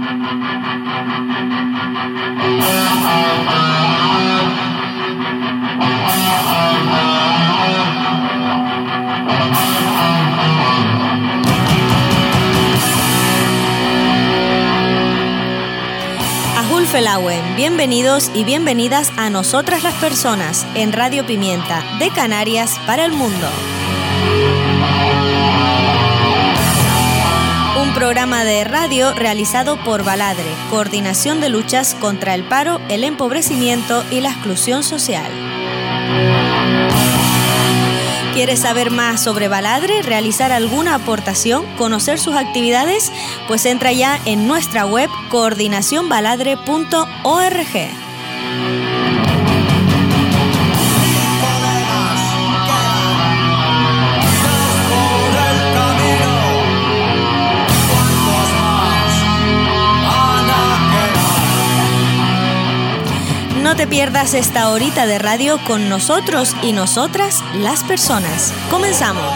Felauen, bienvenidos y bienvenidas a Nosotras las Personas en Radio Pimienta, de Canarias para el mundo. Un programa de radio realizado por Baladre, Coordinación de Luchas contra el Paro, el Empobrecimiento y la Exclusión Social. ¿Quieres saber más sobre Baladre, realizar alguna aportación, conocer sus actividades? Pues entra ya en nuestra web coordinacionbaladre.org. No te pierdas esta horita de radio con nosotros y nosotras, las personas. ¡Comenzamos!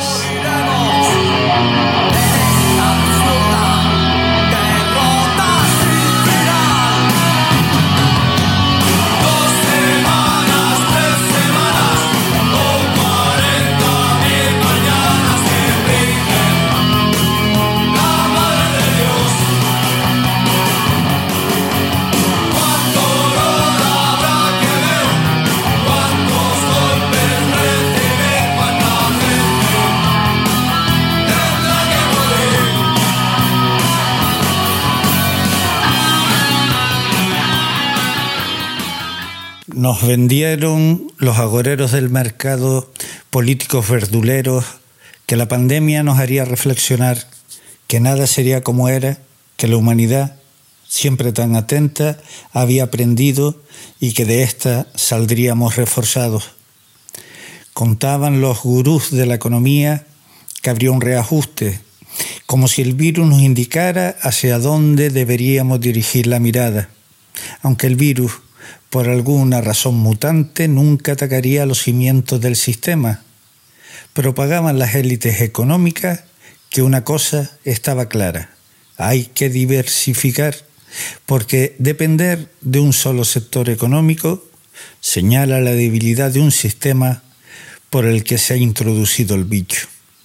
Nos vendieron los agoreros del mercado, políticos verduleros, que la pandemia nos haría reflexionar, que nada sería como era, que la humanidad, siempre tan atenta, había aprendido y que de esta saldríamos reforzados. Contaban los gurús de la economía que habría un reajuste, como si el virus nos indicara hacia dónde deberíamos dirigir la mirada, aunque el virus, por alguna razón mutante, nunca atacaría los cimientos del sistema. Propagaban las élites económicas que una cosa estaba clara: hay que diversificar, porque depender de un solo sector económico señala la debilidad de un sistema por el que se ha introducido el bicho.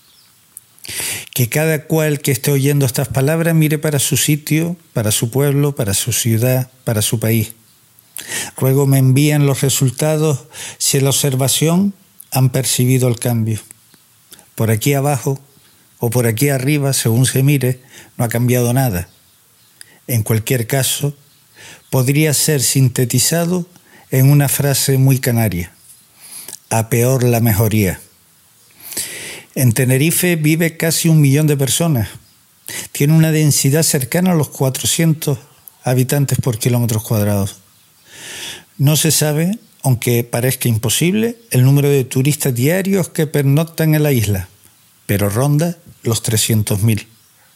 Que cada cual que esté oyendo estas palabras mire para su sitio, para su pueblo, para su ciudad, para su país. Ruego me envíen los resultados si en la observación han percibido el cambio. Por aquí abajo o por aquí arriba, según se mire, no ha cambiado nada. En cualquier caso, podría ser sintetizado en una frase muy canaria: a peor la mejoría. En Tenerife vive casi 1 millón de personas. Tiene una densidad cercana a los 400 habitantes por kilómetros cuadrados. No se sabe, aunque parezca imposible, el número de turistas diarios que pernoctan en la isla, pero ronda los 300.000.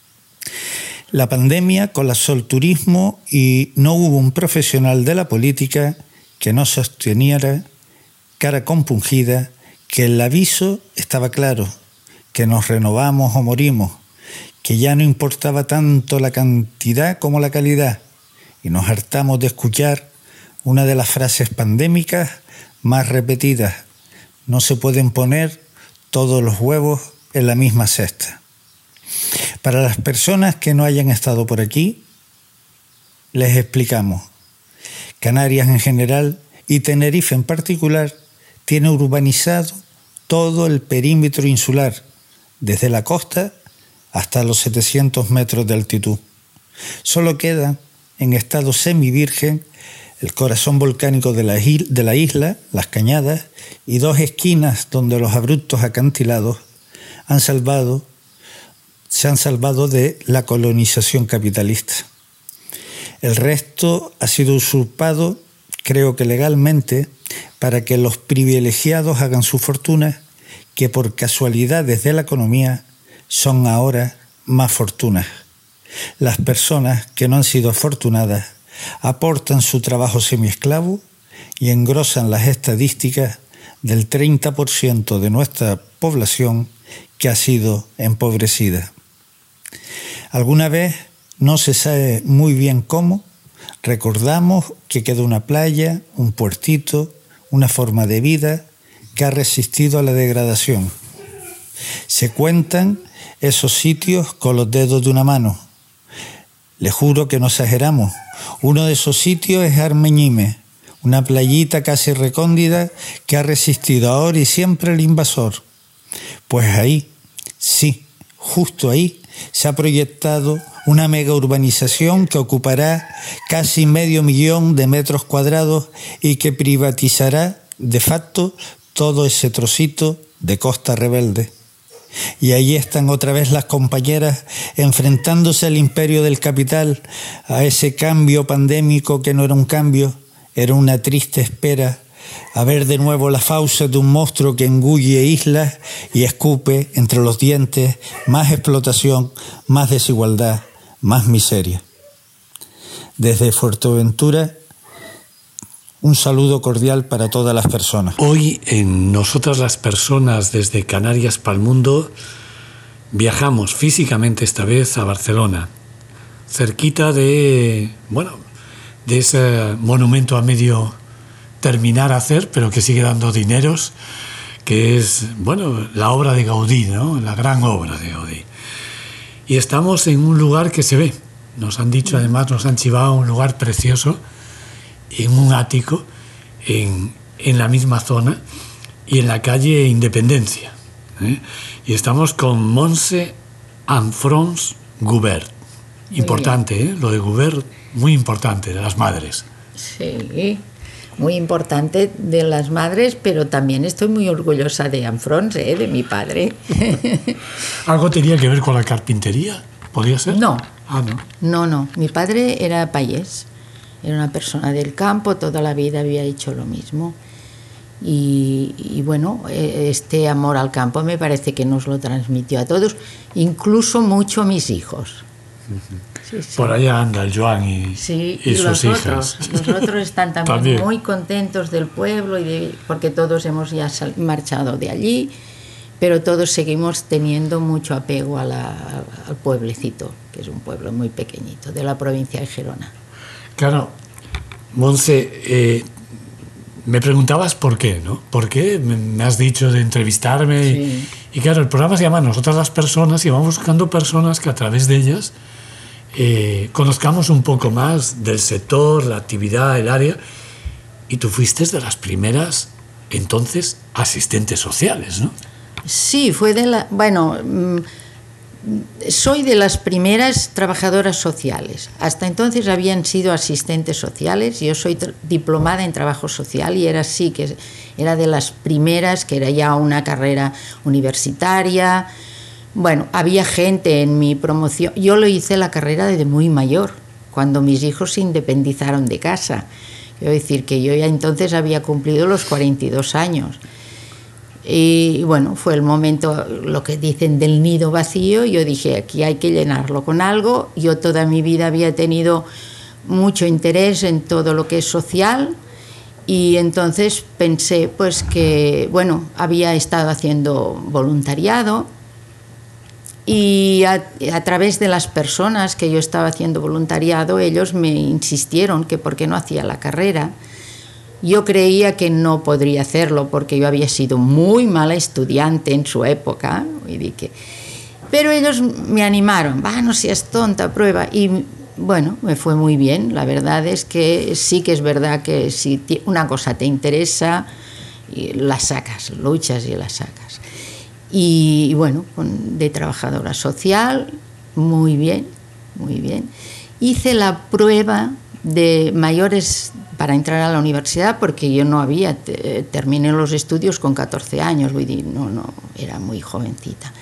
La pandemia colapsó el turismo y no hubo un profesional de la política que no sosteniera, cara compungida, que el aviso estaba claro, que nos renovamos o morimos, que ya no importaba tanto la cantidad como la calidad, y nos hartamos de escuchar una de las frases pandémicas más repetidas: no se pueden poner todos los huevos en la misma cesta. Para las personas que no hayan estado por aquí, les explicamos. Canarias en general y Tenerife en particular tiene urbanizado todo el perímetro insular, desde la costa hasta los 700 metros de altitud. Solo queda en estado semivirgen el corazón volcánico de la isla, las Cañadas, y 2 esquinas donde los abruptos acantilados se han salvado de la colonización capitalista. El resto ha sido usurpado, creo que legalmente, para que los privilegiados hagan su fortuna, que por casualidades de la economía son ahora más fortunas. Las personas que no han sido afortunadas aportan su trabajo semiesclavo y engrosan las estadísticas del 30% de nuestra población que ha sido empobrecida. Alguna vez no se sabe muy bien cómo, recordamos que queda una playa, un puertito, una forma de vida que ha resistido a la degradación. Se cuentan esos sitios con los dedos de una mano. Le juro que no exageramos. Uno de esos sitios es Armeñime, una playita casi recóndita que ha resistido ahora y siempre el invasor. Pues ahí, sí, justo ahí, se ha proyectado una mega urbanización que ocupará casi 500.000 de metros cuadrados y que privatizará de facto todo ese trocito de costa rebelde. Y ahí están otra vez las compañeras enfrentándose al imperio del capital, a ese cambio pandémico que no era un cambio, era una triste espera, a ver de nuevo las fauces de un monstruo que engulle islas y escupe entre los dientes más explotación, más desigualdad, más miseria. Desde Fuerteventura, un saludo cordial para todas las personas. Hoy en Nosotras las Personas, desde Canarias para el Mundo, viajamos físicamente esta vez a Barcelona, cerquita de ese monumento a medio terminar a hacer, pero que sigue dando dineros, que es, la obra de Gaudí, ¿no? La gran obra de Gaudí. Y estamos en un lugar que se ve. Nos han dicho, además, nos han chivado un lugar precioso, en un ático, en la misma zona, y en la calle Independencia. Y estamos con Montse Anfrons Gubert. Importante, lo de Gubert, muy importante, de las madres. Sí, muy importante de las madres, pero también estoy muy orgullosa de Anfrons, de mi padre. ¿Algo tenía que ver con la carpintería? ¿Podría ser? No. Ah, no. No. Mi padre era payés, era una persona del campo, toda la vida había hecho lo mismo. Y este amor al campo me parece que nos lo transmitió a todos, incluso mucho a mis hijos. Sí. Por allá anda el Joan y sus hijas. Los otros están también muy contentos del pueblo porque todos hemos ya marchado de allí, pero todos seguimos teniendo mucho apego al pueblecito, que es un pueblo muy pequeñito de la provincia de Gerona. Claro, Montse, me preguntabas por qué, ¿no? ¿Por qué me has dicho de entrevistarme? Sí. Y claro, el programa se llama Nosotras las Personas y vamos buscando personas que a través de ellas conozcamos un poco más del sector, la actividad, el área. Y tú fuiste de las primeras, entonces, asistentes sociales, ¿no? Sí, soy de las primeras trabajadoras sociales. Hasta entonces habían sido asistentes sociales. Yo soy diplomada en trabajo social y era de las primeras, que era ya una carrera universitaria. Había gente en mi promoción. Yo lo hice la carrera desde muy mayor, cuando mis hijos se independizaron de casa. Quiero decir que yo ya entonces había cumplido los 42 años. Y fue el momento, lo que dicen, del nido vacío. Yo dije, aquí hay que llenarlo con algo. Yo toda mi vida había tenido mucho interés en todo lo que es social y entonces pensé que había estado haciendo voluntariado y a través de las personas que yo estaba haciendo voluntariado, ellos me insistieron que por qué no hacía la carrera. Yo creía que no podría hacerlo porque yo había sido muy mala estudiante en su época, pero ellos me animaron, no seas tonta, prueba. Y me fue muy bien. La verdad es que sí que es verdad que si una cosa te interesa, la sacas, luchas y la sacas. Y de trabajadora social, muy bien. Hice la prueba de mayores para entrar a la universidad porque yo no había, terminé los estudios con 14 años, no, era muy jovencita.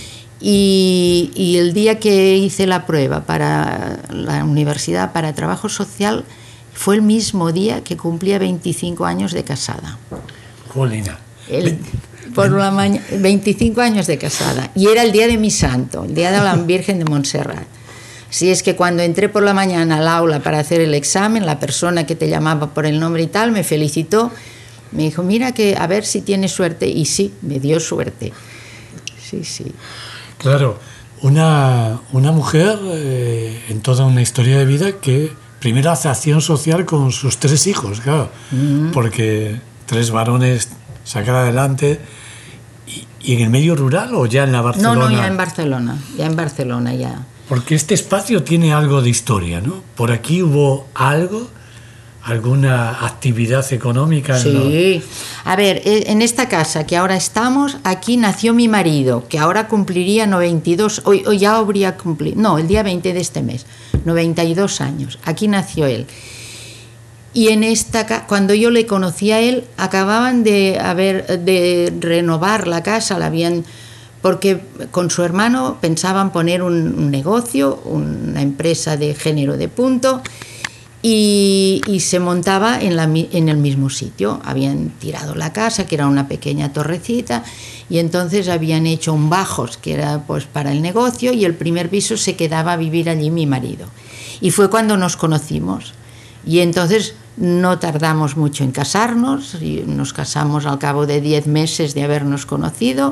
Y el día que hice la prueba para la universidad para trabajo social fue el mismo día que cumplía 25 años de casada. Jolina. Por la mañana, 25 años de casada. Y era el día de mi santo, el día de la Virgen de Montserrat. Si es que cuando entré por la mañana al aula para hacer el examen, la persona que te llamaba por el nombre y tal me felicitó, me dijo, mira que a ver si tienes suerte, y sí, me dio suerte. Sí. Claro, Una mujer en toda una historia de vida que primero hace acción social con sus 3 hijos, claro, porque 3 varones sacar adelante. ¿Y en el medio rural o ya en la Barcelona? No, ya en Barcelona, ya. Porque este espacio tiene algo de historia, ¿no? ¿Por aquí hubo algo? ¿Alguna actividad económica? Sí. A ver, en esta casa que ahora estamos, aquí nació mi marido, que ahora cumpliría 92, o ya habría cumplido, no, el día 20 de este mes, 92 años. Aquí nació él. Y en esta, cuando yo le conocí a él, acababan de renovar la casa, porque con su hermano pensaban poner un negocio, una empresa de género de punto, y se montaba en el mismo sitio. Habían tirado la casa, que era una pequeña torrecita, y entonces habían hecho un bajos, que era pues para el negocio, y el primer piso se quedaba a vivir allí mi marido. Y fue cuando nos conocimos. Y entonces no tardamos mucho en casarnos, y nos casamos al cabo de 10 meses de habernos conocido,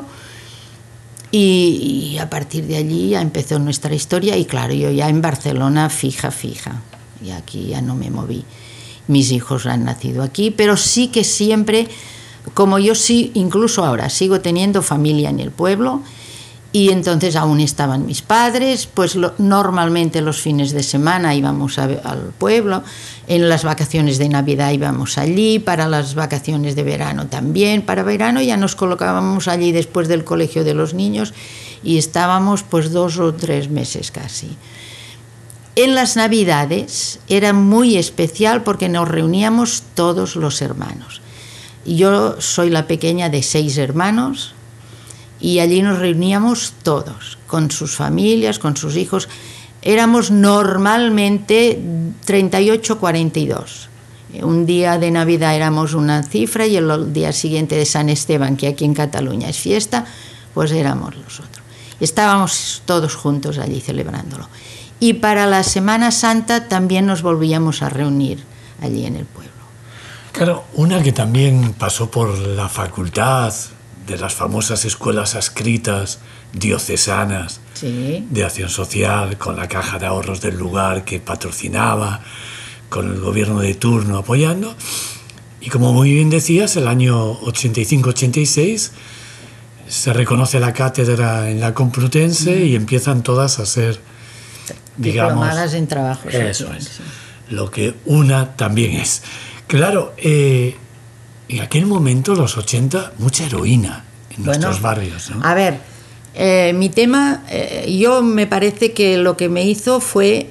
y a partir de allí ya empezó nuestra historia. Y claro, yo ya en Barcelona fija, y aquí ya no me moví. Mis hijos han nacido aquí, pero sí que siempre, como yo sí, incluso ahora sigo teniendo familia en el pueblo, y entonces aún estaban mis padres, pues normalmente los fines de semana íbamos al pueblo, en las vacaciones de Navidad íbamos allí, para las vacaciones de verano también. Para verano ya nos colocábamos allí después del colegio de los niños y estábamos pues 2 o 3 meses casi. En las Navidades era muy especial porque nos reuníamos todos los hermanos. Yo soy la pequeña de 6 hermanos, y allí nos reuníamos todos, con sus familias, con sus hijos. Éramos normalmente 38, 42. Un día de Navidad éramos una cifra, y el día siguiente de San Esteban, que aquí en Cataluña es fiesta, pues éramos los otros. Estábamos todos juntos allí celebrándolo. Y para la Semana Santa también nos volvíamos a reunir allí en el pueblo. Claro, una que también pasó por la facultad de las famosas escuelas adscritas diocesanas, sí, de acción social, con la caja de ahorros del lugar que patrocinaba, con el gobierno de turno apoyando. Y como muy bien decías, el año 85-86 se reconoce la cátedra en la Complutense y empiezan todas a ser, digamos, diplomadas en trabajo social. Eso es, sí, lo que una también es. Claro, en aquel momento, los 80, mucha heroína en nuestros barrios, ¿no? A ver, mi tema, yo me parece que lo que me hizo fue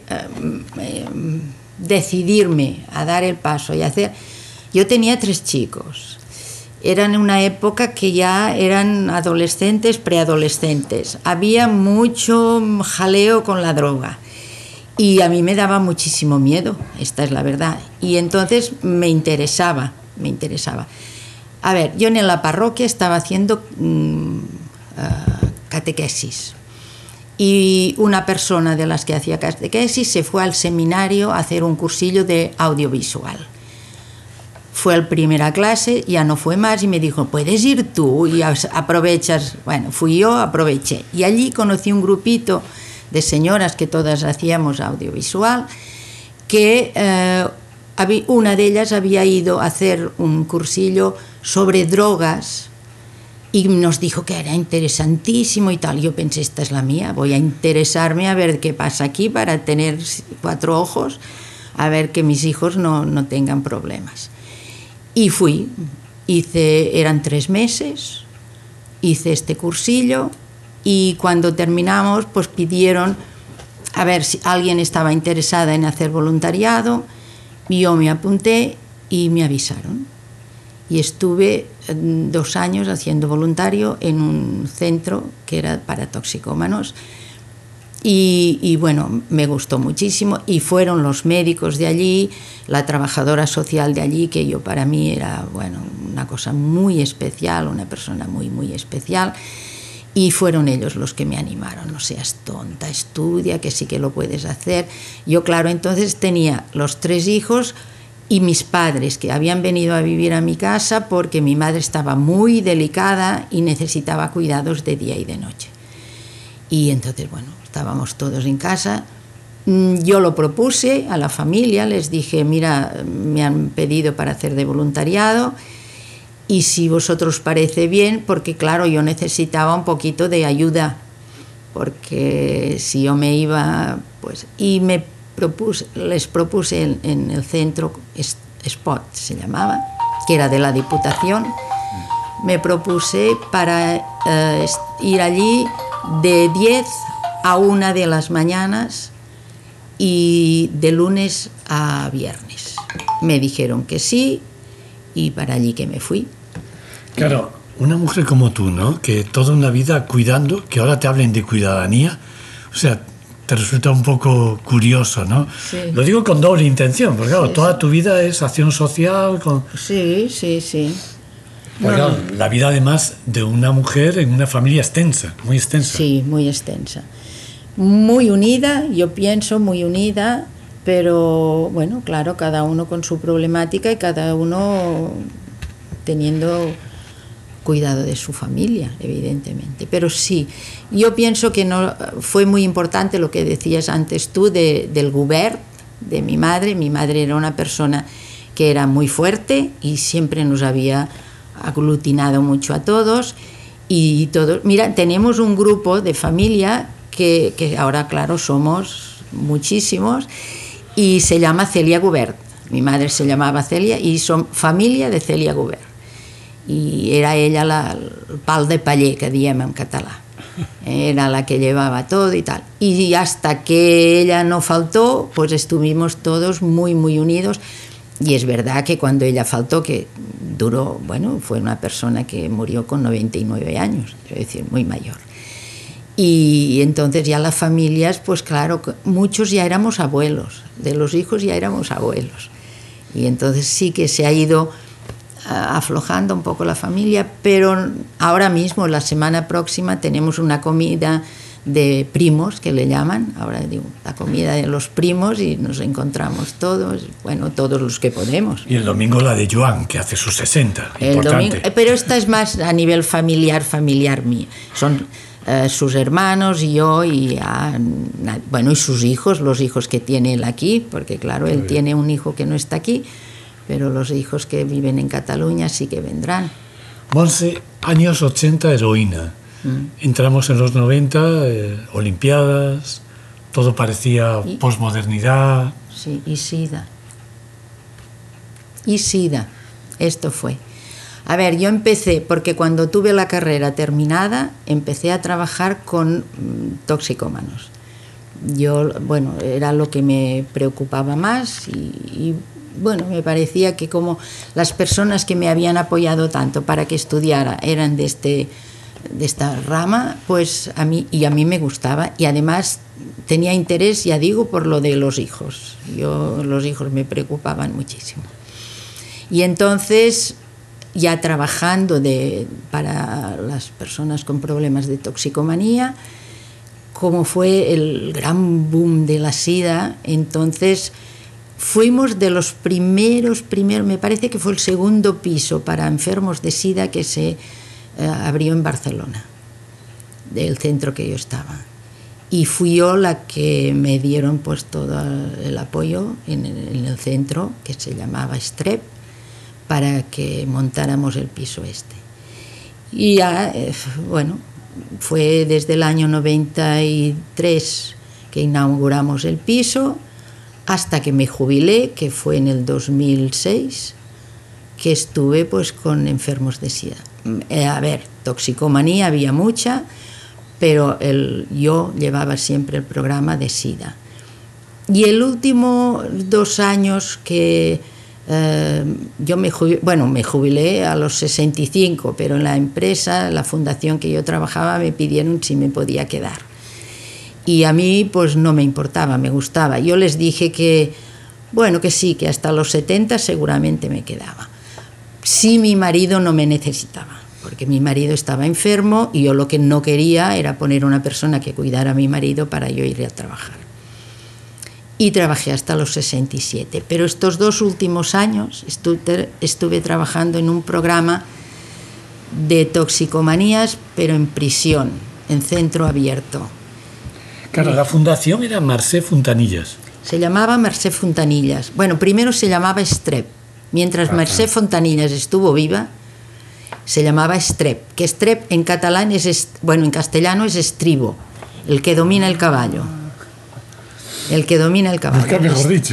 decidirme a dar el paso y hacer. Yo tenía 3 chicos. Eran en una época que ya eran adolescentes, preadolescentes. Había mucho jaleo con la droga. Y a mí me daba muchísimo miedo, esta es la verdad. Y entonces me interesaba. A ver, yo en la parroquia estaba haciendo catequesis. Y una persona de las que hacía catequesis se fue al seminario a hacer un cursillo de audiovisual. Fue a la primera clase, ya no fue más, y me dijo, ¿puedes ir tú? Y aprovechas. Bueno, fui yo, aproveché. Y allí conocí un grupito de señoras que todas hacíamos audiovisual, que una de ellas había ido a hacer un cursillo sobre drogas y nos dijo que era interesantísimo y tal. Yo pensé, esta es la mía, voy a interesarme a ver qué pasa aquí para tener 4 ojos, a ver que mis hijos no tengan problemas. Y fui, eran 3 meses, hice este cursillo. Y cuando terminamos, pues pidieron a ver si alguien estaba interesada en hacer voluntariado. Yo me apunté y me avisaron. Y estuve 2 años haciendo voluntario en un centro que era para toxicómanos. Y bueno, me gustó muchísimo. Y fueron los médicos de allí, la trabajadora social de allí, que yo para mí era, bueno, una cosa muy especial, una persona muy, muy especial. Y fueron ellos los que me animaron, no seas tonta, estudia, que sí que lo puedes hacer. Yo, claro, entonces tenía los 3 hijos y mis padres, que habían venido a vivir a mi casa porque mi madre estaba muy delicada y necesitaba cuidados de día y de noche. Y entonces, bueno, estábamos todos en casa. Yo lo propuse a la familia, les dije, mira, me han pedido para hacer de voluntariado y si vosotros parece bien, porque claro, yo necesitaba un poquito de ayuda, porque si yo me iba, pues... Y les propuse en el centro, Spot se llamaba, que era de la Diputación, me propuse para ir allí de 10 a 1 de las mañanas y de lunes a viernes. Me dijeron que sí y para allí que me fui. Claro, una mujer como tú, ¿no? Que toda una vida cuidando, que ahora te hablen de cuidadanía, o sea, te resulta un poco curioso, ¿no? Sí. Lo digo con doble intención, porque claro, Sí, toda sí. tu vida es acción social. Sí. Porque, claro, la vida además de una mujer en una familia extensa, muy extensa. Sí, muy extensa. Muy unida, yo pienso, muy unida, pero bueno, claro, cada uno con su problemática y cada uno teniendo cuidado de su familia, evidentemente. Pero sí, yo pienso que no fue muy importante lo que decías antes tú del govern, de mi madre. Mi madre era una persona que era muy fuerte y siempre nos había aglutinado mucho a todos y todos. Mira, tenemos un grupo de familia que ahora, claro, somos muchísimos y se llama Celia Gubert. Mi madre se llamaba Celia y son familia de Celia Gubert. Y era ella el pal de paller, que diem en català. Era la que llevaba todo y tal. Y hasta que ella no faltó, pues estuvimos todos muy, muy unidos. Y es verdad que cuando ella faltó, que duró, bueno, fue una persona que murió con 99 años, es decir, muy mayor. Y entonces ya las familias, pues claro, muchos ya éramos abuelos, de los hijos ya éramos abuelos. Y entonces sí que se ha ido aflojando un poco la familia, pero ahora mismo, la semana próxima, tenemos una comida de primos, que le llaman, ahora digo, la comida de los primos, y nos encontramos todos, bueno, todos los que podemos. Y el domingo la de Joan, que hace sus 60, importante. Domingo, pero esta es más a nivel familiar mío. Son sus hermanos y yo y bueno, y sus hijos, los hijos que tiene él aquí, porque claro, él tiene un hijo que no está aquí, pero los hijos que viven en Cataluña sí que vendrán. Montse, años 80, heroína. Entramos en los 90, Olimpiadas, todo parecía posmodernidad. Sí, y SIDA, esto fue. A ver, yo empecé, porque cuando tuve la carrera terminada, empecé a trabajar con toxicómanos. Yo, bueno, era lo que me preocupaba más y bueno, me parecía que como las personas que me habían apoyado tanto para que estudiara eran de esta rama, pues a mí me gustaba y además tenía interés, ya digo, por lo de los hijos. Los hijos me preocupaban muchísimo. Y entonces, ya trabajando para las personas con problemas de toxicomanía, como fue el gran boom de la SIDA, entonces fuimos de los primeros, me parece que fue el segundo piso para enfermos de SIDA que se abrió en Barcelona, del centro que yo estaba. Y fui yo la que me dieron pues todo el apoyo en el centro, que se llamaba Strep, para que montáramos el piso este. Y ya, bueno, fue desde el año 93 que inauguramos el piso, hasta que me jubilé, que fue en el 2006, que estuve pues con enfermos de SIDA. A ver, toxicomanía había mucha, pero yo llevaba siempre el programa de SIDA. Y el último 2 años que yo me jubilé a los 65, pero en la empresa, la fundación que yo trabajaba, me pidieron si me podía quedar. Y a mí pues no me importaba, me gustaba. Yo les dije que, bueno, que sí, que hasta los 70 seguramente me quedaba. Si mi marido no me necesitaba, porque mi marido estaba enfermo y yo lo que no quería era poner una persona que cuidara a mi marido para yo ir a trabajar. Y trabajé hasta los 67. Pero estos 2 últimos años estuve trabajando en un programa de toxicomanías, pero en prisión, en centro abierto. Claro, la fundación era Mercè Fontanillas. Se llamaba Mercè Fontanillas. Bueno, primero se llamaba Estrep. Mientras Mercè Fontanillas estuvo viva, se llamaba Estrep. Que Estrep en catalán en castellano es estribo, el que domina el caballo. El que domina el caballo. Nunca mejor dicho.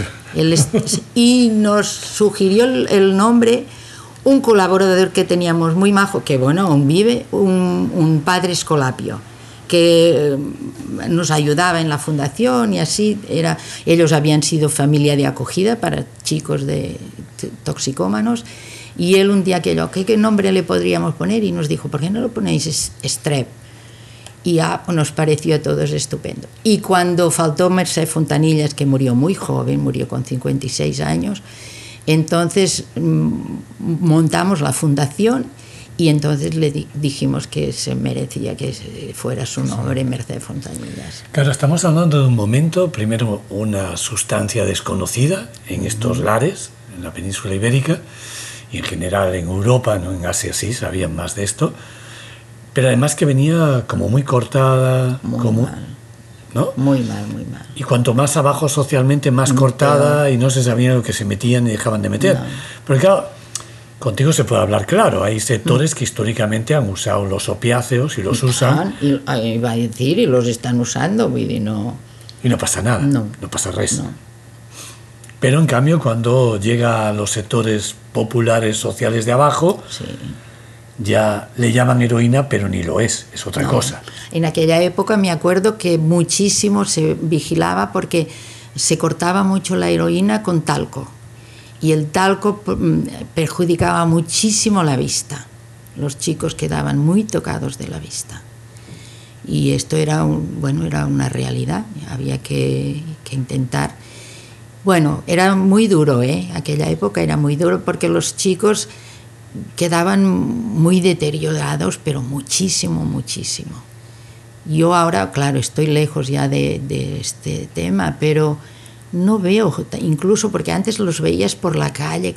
Y nos sugirió el nombre un colaborador que teníamos muy majo, que bueno, aún vive, un padre Escolapio, que nos ayudaba en la fundación y así. Ellos habían sido familia de acogida para chicos de toxicómanos, y él un día ¿qué nombre le podríamos poner? Y nos dijo, ¿por qué no lo ponéis Estrep? Y nos pareció a todos estupendo. Y cuando faltó Mercè Fontanillas, que murió muy joven, murió con 56 años, entonces montamos la fundación y entonces le dijimos que se merecía que fuera su nombre, Mercè Fontanillas. Claro, estamos hablando de un momento, primero una sustancia desconocida en estos lares, en la península ibérica, y en general en Europa, ¿no? En Asia sí sabían más de esto, pero además que venía como muy cortada, mal. ¿no? Muy mal. Y cuanto más abajo socialmente, más cortada, y no se sabía lo que se metían y dejaban de meter. No. Porque claro, contigo se puede hablar claro, hay sectores que históricamente han usado los opiáceos y los usan. Iba a decir, y los están usando, y no pasa nada, no pasa res. No. Pero en cambio, cuando llega a los sectores populares sociales de abajo, sí, ya le llaman heroína, pero ni lo es otra cosa. En aquella época me acuerdo que muchísimo se vigilaba porque se cortaba mucho la heroína con talco, y el talco perjudicaba muchísimo la vista. Los chicos quedaban muy tocados de la vista, y esto era una realidad. Había que intentar. Bueno, era muy duro, aquella época era muy duro porque los chicos quedaban muy deteriorados, pero muchísimo. Yo ahora, claro, estoy lejos ya de este tema, pero no veo, incluso porque antes los veías por la calle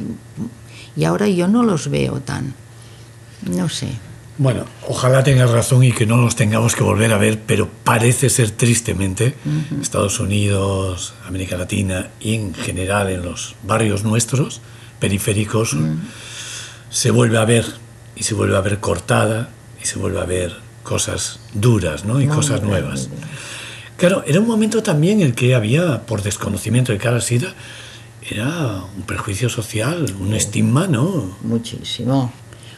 y ahora yo no los veo tan, no sé. Bueno, ojalá tengas razón y que no los tengamos que volver a ver, pero parece ser tristemente, Estados Unidos, América Latina y en general en los barrios nuestros, periféricos, se vuelve a ver, y se vuelve a ver cortada, y se vuelve a ver cosas duras, ¿no? Y cosas nuevas. Claro, era un momento también en el que había, por desconocimiento de cada SIDA, era un prejuicio social, un estigma, ¿no? Muchísimo.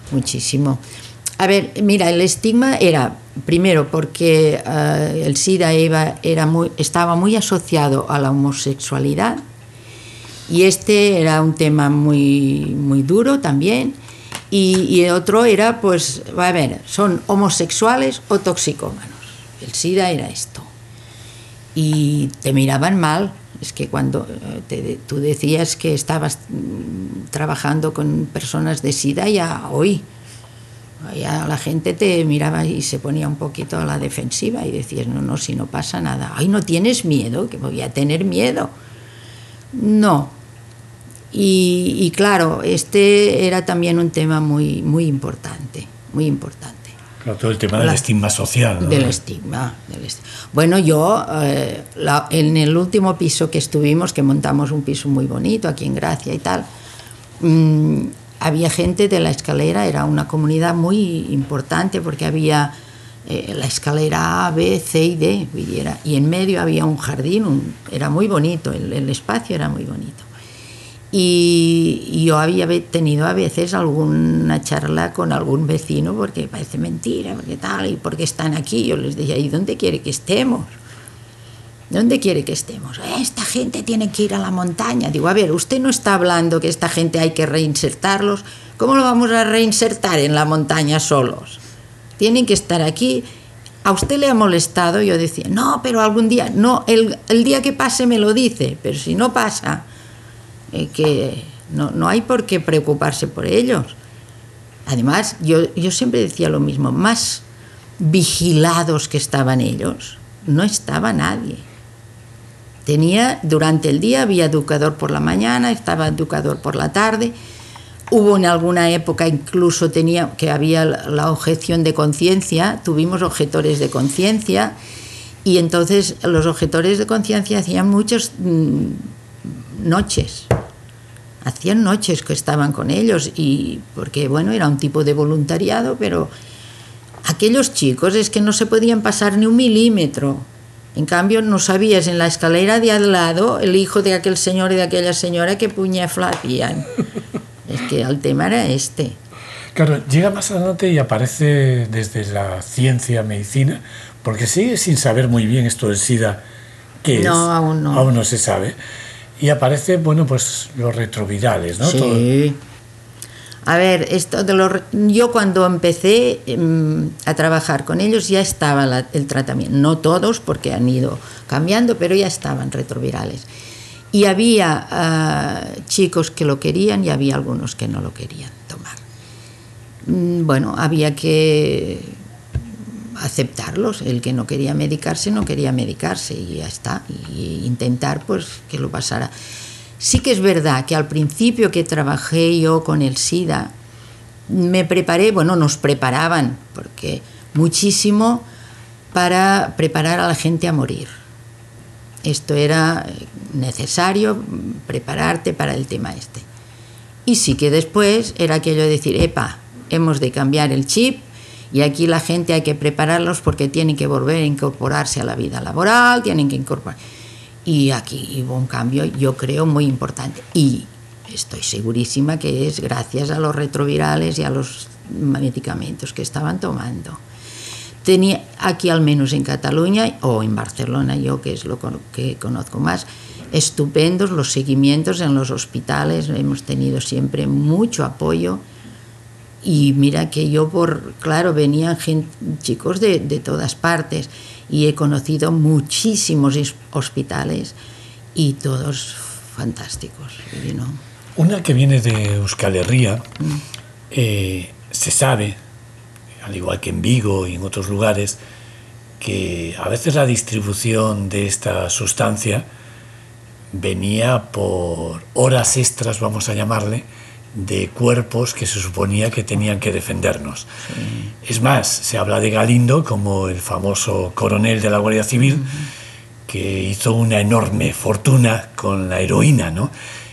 A ver, mira, el estigma era, primero, porque el SIDA estaba muy asociado a la homosexualidad, y este era un tema muy duro también, y otro era, pues, a ver, ¿son homosexuales o toxicómanos? El SIDA era esto. Y te miraban mal. Es que cuando tú decías que estabas trabajando con personas de SIDA, ya la gente te miraba y se ponía un poquito a la defensiva y decías, no, si no pasa nada. Ay, ¿no tienes miedo? Que voy a tener miedo. No. Y claro, este era también un tema muy importante. Claro, todo el tema del estigma social, ¿no? Del estigma. Bueno, yo, en el último piso que estuvimos, que montamos un piso muy bonito aquí en Gracia y tal, había gente de la escalera, era una comunidad muy importante porque había la escalera A, B, C y D, y en medio había un jardín, era muy bonito, el espacio era muy bonito. Y yo había tenido a veces alguna charla con algún vecino porque parece mentira, porque tal, y porque están aquí. Yo les decía, ¿y dónde quiere que estemos? Esta gente tiene que ir a la montaña. Digo, a ver, usted no está hablando que esta gente hay que reinsertarlos. ¿Cómo lo vamos a reinsertar en la montaña solos? Tienen que estar aquí. ¿A usted le ha molestado? Yo decía, no, pero algún día, no, el día que pase me lo dice, pero si no pasa, que no hay por qué preocuparse por ellos. Además, yo siempre decía lo mismo, más vigilados que estaban ellos, no estaba nadie. Durante el día había educador por la mañana, estaba educador por la tarde. Hubo en alguna época incluso que había la objeción de conciencia, tuvimos objetores de conciencia, Y entonces los objetores de conciencia hacían muchas noches. Hacían noches que estaban con ellos, y porque bueno, era un tipo de voluntariado, pero aquellos chicos es que no se podían pasar ni un milímetro. En cambio, no sabías en la escalera de al lado el hijo de aquel señor y de aquella señora que puñefla hacían. Es que el tema era este. Claro, llega más adelante y aparece desde la ciencia, medicina, porque sigue sin saber muy bien esto del SIDA, ¿qué es? No, aún no. Aún no se sabe. Y aparece, bueno, pues los retrovirales, ¿no? Sí. Todo. A ver, yo cuando empecé a trabajar con ellos ya estaba el tratamiento. No todos, porque han ido cambiando, pero ya estaban retrovirales. Y había chicos que lo querían y había algunos que no lo querían tomar. Bueno, había que aceptarlos. El que no quería medicarse y ya está, y intentar pues que lo pasara. Sí que es verdad que al principio que trabajé yo con el SIDA me preparé, bueno, nos preparaban porque muchísimo para preparar a la gente a morir. Esto era necesario, prepararte para el tema este. Y sí que después era aquello de decir, hemos de cambiar el chip, y aquí la gente hay que prepararlos porque tienen que volver a incorporarse a la vida laboral, tienen que incorporar. Y aquí hubo un cambio, yo creo, muy importante. Y estoy segurísima que es gracias a los retrovirales y a los medicamentos que estaban tomando. Tenía aquí, al menos en Cataluña o en Barcelona, yo que es lo que conozco más, estupendos los seguimientos en los hospitales. Hemos tenido siempre mucho apoyo. Y mira que yo, claro, venían chicos de todas partes, y he conocido muchísimos hospitales y todos fantásticos, ¿no? Una que viene de Euskal Herria, se sabe, al igual que en Vigo y en otros lugares, que a veces la distribución de esta sustancia venía por horas extras, vamos a llamarle, de cuerpos que se suponía que tenían que defendernos. Sí. Es más, se habla de Galindo como el famoso coronel de la Guardia Civil, que hizo una enorme fortuna con la heroína, ¿no?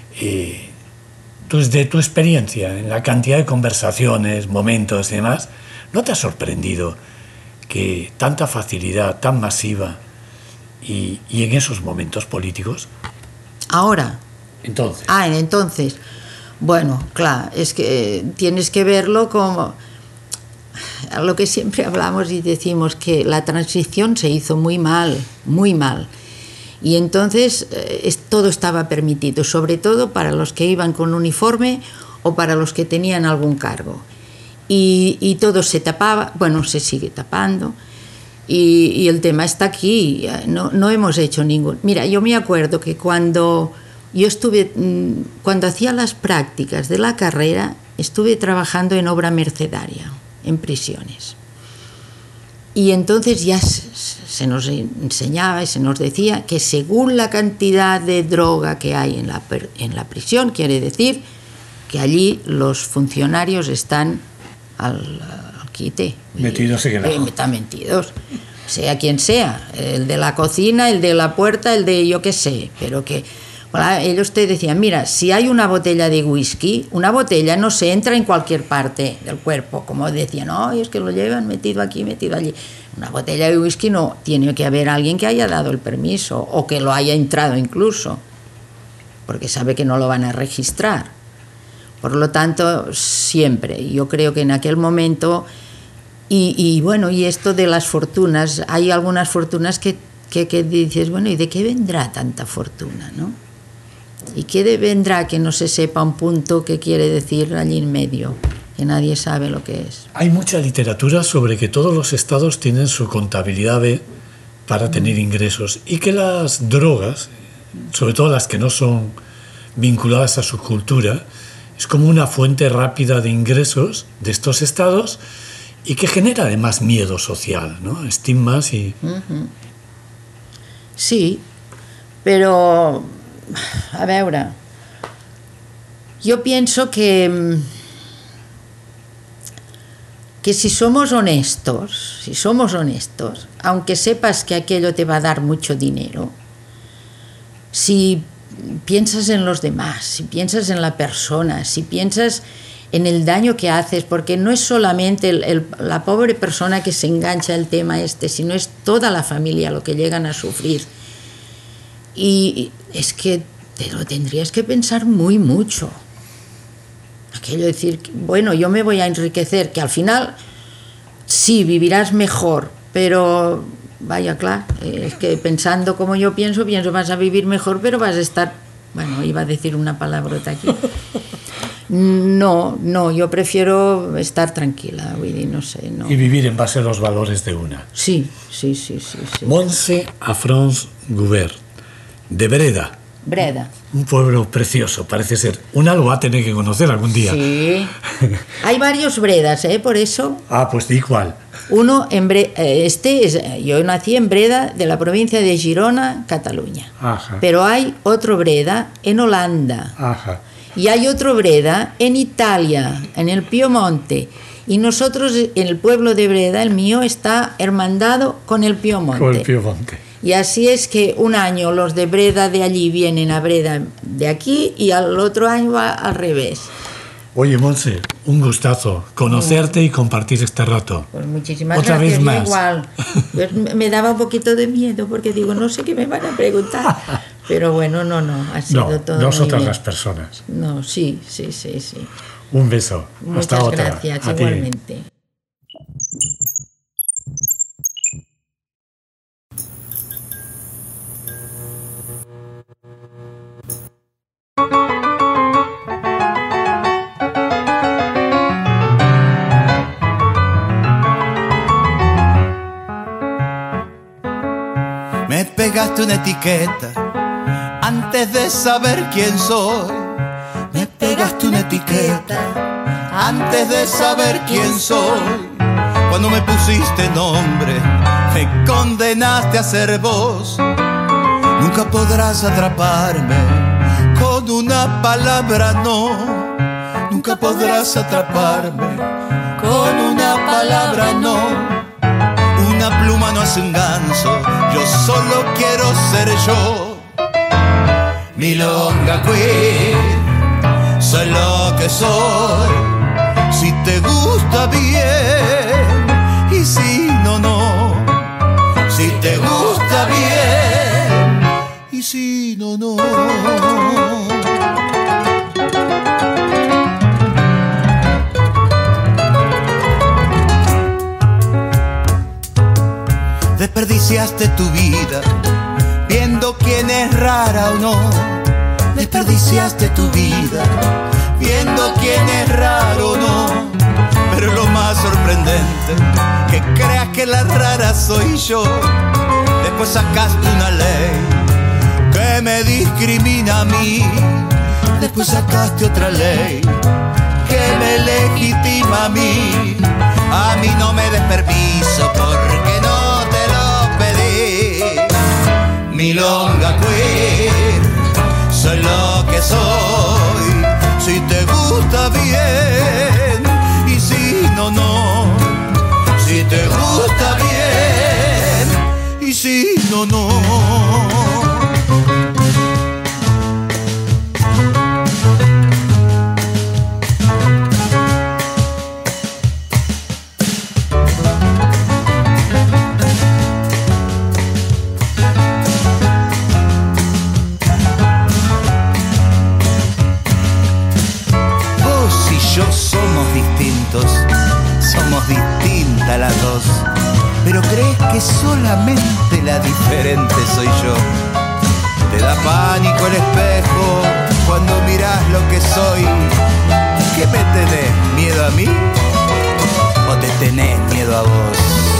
Entonces, de tu experiencia, en la cantidad de conversaciones, momentos y demás, ¿no te ha sorprendido que tanta facilidad, tan masiva, y en esos momentos políticos? Ahora. Entonces. Entonces. Bueno, claro, es que tienes que verlo como a lo que siempre hablamos y decimos, que la transición se hizo muy mal, y entonces todo estaba permitido, sobre todo para los que iban con uniforme o para los que tenían algún cargo, y todo se tapaba, bueno, se sigue tapando, y el tema está aquí. No hemos hecho ningún... Mira, yo me acuerdo que cuando hacía las prácticas de la carrera, estuve trabajando en obra mercedaria, en prisiones. Y entonces ya se nos enseñaba y se nos decía que según la cantidad de droga que hay en la prisión, quiere decir que allí los funcionarios están al quite. Metidos en el ajo. Están metidos. Sea quien sea, el de la cocina, el de la puerta, el de yo qué sé, pero que... Bueno, ellos te decían, mira, si hay una botella de whisky, una botella no se entra en cualquier parte del cuerpo, como decían, no, es que lo llevan metido aquí, metido allí. Una botella de whisky no, tiene que haber alguien que haya dado el permiso, o que lo haya entrado incluso, porque sabe que no lo van a registrar. Por lo tanto, siempre, yo creo que en aquel momento, y bueno, y esto de las fortunas, hay algunas fortunas que dices, bueno, ¿y de qué vendrá tanta fortuna, no? ¿Y qué vendrá que no se sepa un punto que quiere decir allí en medio, que nadie sabe lo que es? Hay mucha literatura sobre que todos los estados tienen su contabilidad B para tener ingresos, y que las drogas, sobre todo las que no son vinculadas a su cultura, es como una fuente rápida de ingresos de estos estados, y que genera además miedo social, ¿no? Estigmas y... Sí, però, a veure, jo penso que que si somos honestos, aunque sepas que aquello te va a dar mucho dinero, si piensas en los demás, si piensas en la persona, si piensas en el daño que haces, porque no es solamente la pobre persona que se engancha al tema sino es toda la familia lo que llegan a sufrir. Y es que te lo tendrías que pensar muy mucho. Aquello de decir, bueno, yo me voy a enriquecer, que al final sí, vivirás mejor, pero vaya, claro, es que pensando como yo pienso, vas a vivir mejor, pero vas a estar, bueno, iba a decir una palabrota aquí. No, yo prefiero estar tranquila, no sé. No. Y vivir en base a los valores de una. Sí. Montse Afrons Gubert, de Breda. Un pueblo precioso, parece ser. Una lo va a tener que conocer algún día. Sí. Hay varios Bredas, por eso. Pues di cuál. Uno, yo nací en Breda, de la provincia de Girona, Cataluña. Ajá. Pero hay otro Breda en Holanda. Ajá. Y hay otro Breda en Italia, en el Piemonte. Y nosotros, en el pueblo de Breda, el mío, está hermandado con el Piemonte. Y así es que un año los de Breda de allí vienen a Breda de aquí y al otro año va al revés. Oye, Montse, un gustazo conocerte y compartir este rato. Pues muchísimas Otra gracias. Vez más. Igual. Pues me daba un poquito de miedo porque digo, no sé qué me van a preguntar. Pero bueno, no, ha sido todo nosotras muy bien. Las personas. No, sí. Un beso. Muchas Hasta otra. gracias, A ti. igualmente. Me pegaste una etiqueta antes de saber quién soy. Me pegaste una etiqueta antes de saber quién soy. Cuando me pusiste nombre, me condenaste a ser vos. Nunca podrás atraparme con una palabra, no. Nunca podrás atraparme con una palabra, no. Una pluma no hace un ganso, yo solo quiero ser yo. Milonga queen, soy lo que soy. Si te gusta bien, y si no, no. Si te gusta bien, y si no, no. Desperdiciaste tu vida viendo quién es rara o no. Desperdiciaste tu vida viendo quién es raro o no. Pero lo más sorprendente, que creas que la rara soy yo. Después sacaste una ley que me discrimina a mí. Después sacaste otra ley que me legitima a mí. A mí no me des permiso porque no te lo pedí. Milonga queen, soy lo que soy. Si te gusta bien, y si no, no. Si te gusta bien, y si no, no. Somos distintas las dos, pero crees que solamente la diferente soy yo. Te da pánico el espejo cuando mirás lo que soy. ¿Qué me tenés? ¿Miedo a mí? ¿O te tenés miedo a vos?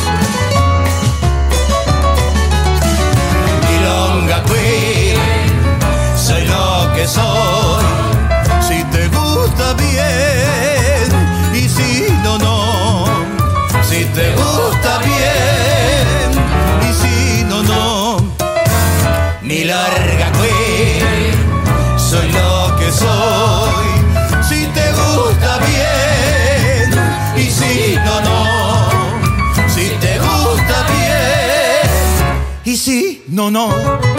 Milonga queen, soy lo que soy. Si te gusta bien, y si no, no. Si te gusta bien, y si no, no. Mi larga queen, soy lo que soy. Si te gusta bien, y si no, no. no, no.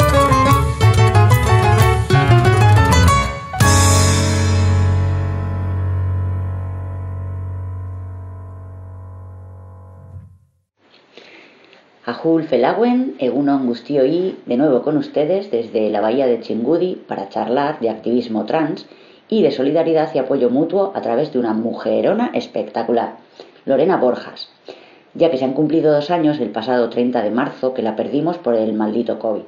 Ajul Felawen, Egunon Guztioi, de nuevo con ustedes desde la bahía de Chingudi para charlar de activismo trans y de solidaridad y apoyo mutuo a través de una mujerona espectacular, Lorena Borjas, ya que se han cumplido 2 años el pasado 30 de marzo que la perdimos por el maldito COVID.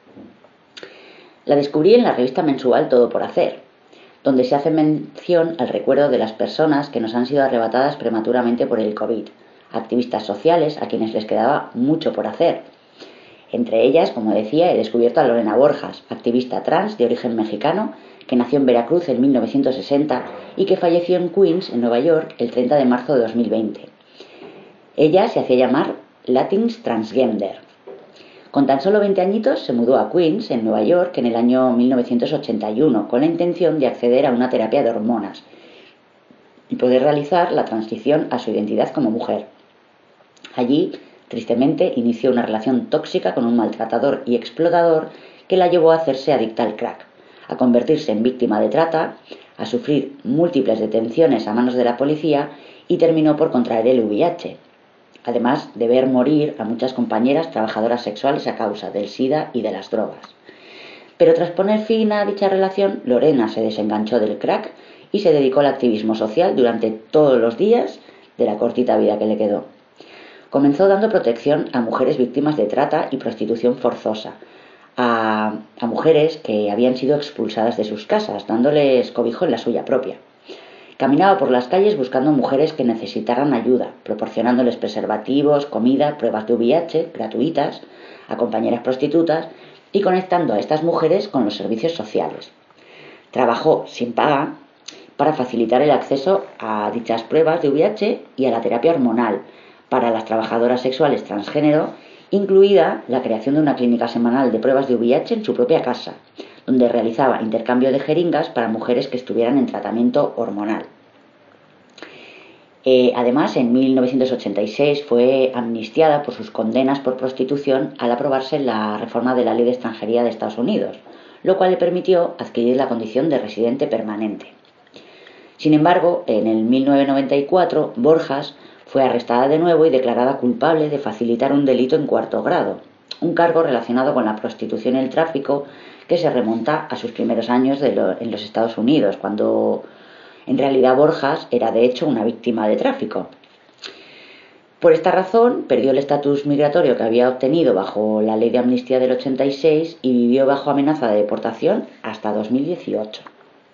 La descubrí en la revista mensual Todo por Hacer, donde se hace mención al recuerdo de las personas que nos han sido arrebatadas prematuramente por el COVID, activistas sociales a quienes les quedaba mucho por hacer. Entre ellas, como decía, he descubierto a Lorena Borjas, activista trans de origen mexicano, que nació en Veracruz en 1960 y que falleció en Queens, en Nueva York, el 30 de marzo de 2020. Ella se hacía llamar Latinx Transgender. Con tan solo 20 añitos se mudó a Queens, en Nueva York, en el año 1981, con la intención de acceder a una terapia de hormonas y poder realizar la transición a su identidad como mujer. Allí, tristemente, inició una relación tóxica con un maltratador y explotador que la llevó a hacerse adicta al crack, a convertirse en víctima de trata, a sufrir múltiples detenciones a manos de la policía y terminó por contraer el VIH, además de ver morir a muchas compañeras trabajadoras sexuales a causa del SIDA y de las drogas. Pero tras poner fin a dicha relación, Lorena se desenganchó del crack y se dedicó al activismo social durante todos los días de la cortita vida que le quedó. Comenzó dando protección a mujeres víctimas de trata y prostitución forzosa, a mujeres que habían sido expulsadas de sus casas, dándoles cobijo en la suya propia. Caminaba por las calles buscando mujeres que necesitaran ayuda, proporcionándoles preservativos, comida, pruebas de VIH gratuitas a compañeras prostitutas y conectando a estas mujeres con los servicios sociales. Trabajó sin paga para facilitar el acceso a dichas pruebas de VIH y a la terapia hormonal para las trabajadoras sexuales transgénero, incluida la creación de una clínica semanal de pruebas de VIH en su propia casa, donde realizaba intercambio de jeringas para mujeres que estuvieran en tratamiento hormonal. Además, en 1986 fue amnistiada por sus condenas por prostitución al aprobarse la reforma de la Ley de Extranjería de Estados Unidos, lo cual le permitió adquirir la condición de residente permanente. Sin embargo, en el 1994, Borjas fue arrestada de nuevo y declarada culpable de facilitar un delito en 4º grado, un cargo relacionado con la prostitución y el tráfico que se remonta a sus primeros años en los Estados Unidos, cuando en realidad Borjas era de hecho una víctima de tráfico. Por esta razón, perdió el estatus migratorio que había obtenido bajo la Ley de Amnistía del 86 y vivió bajo amenaza de deportación hasta 2018.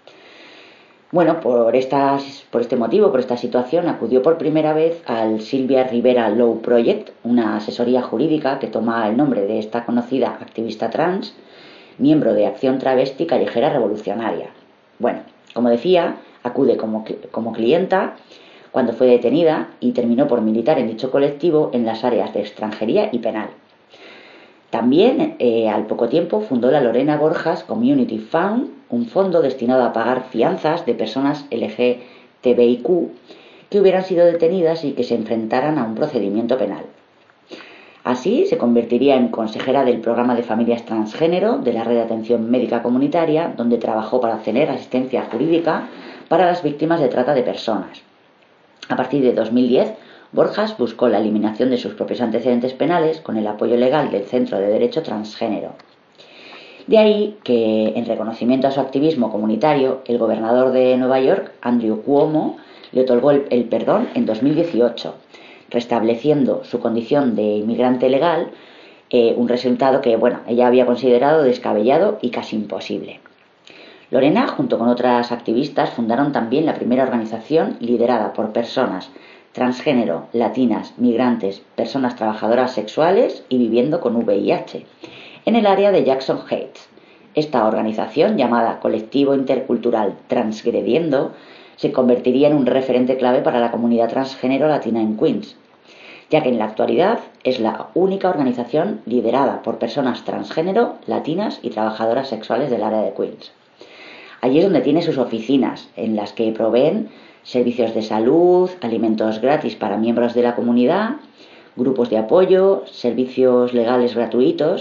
Bueno, por este motivo, por esta situación, acudió por primera vez al Silvia Rivera Law Project, una asesoría jurídica que toma el nombre de esta conocida activista trans, miembro de Acción Travesti Callejera Revolucionaria. Bueno, como decía, acude como clienta cuando fue detenida y terminó por militar en dicho colectivo en las áreas de extranjería y penal. También, al poco tiempo, fundó la Lorena Borjas Community Fund, un fondo destinado a pagar fianzas de personas LGTBIQ que hubieran sido detenidas y que se enfrentaran a un procedimiento penal. Así, se convertiría en consejera del programa de familias transgénero de la Red de Atención Médica Comunitaria, donde trabajó para obtener asistencia jurídica para las víctimas de trata de personas. A partir de 2010, Borjas buscó la eliminación de sus propios antecedentes penales con el apoyo legal del Centro de Derecho Transgénero. De ahí que, en reconocimiento a su activismo comunitario, el gobernador de Nueva York, Andrew Cuomo, le otorgó el perdón en 2018, restableciendo su condición de inmigrante legal, un resultado que, ella había considerado descabellado y casi imposible. Lorena, junto con otras activistas, fundaron también la primera organización liderada por personas transgénero, latinas, migrantes, personas trabajadoras sexuales y viviendo con VIH, en el área de Jackson Heights. Esta organización, llamada Colectivo Intercultural Transgrediendo, se convertiría en un referente clave para la comunidad transgénero latina en Queens, ya que en la actualidad es la única organización liderada por personas transgénero, latinas y trabajadoras sexuales del área de Queens. Allí es donde tiene sus oficinas, en las que proveen servicios de salud, alimentos gratis para miembros de la comunidad, grupos de apoyo, servicios legales gratuitos,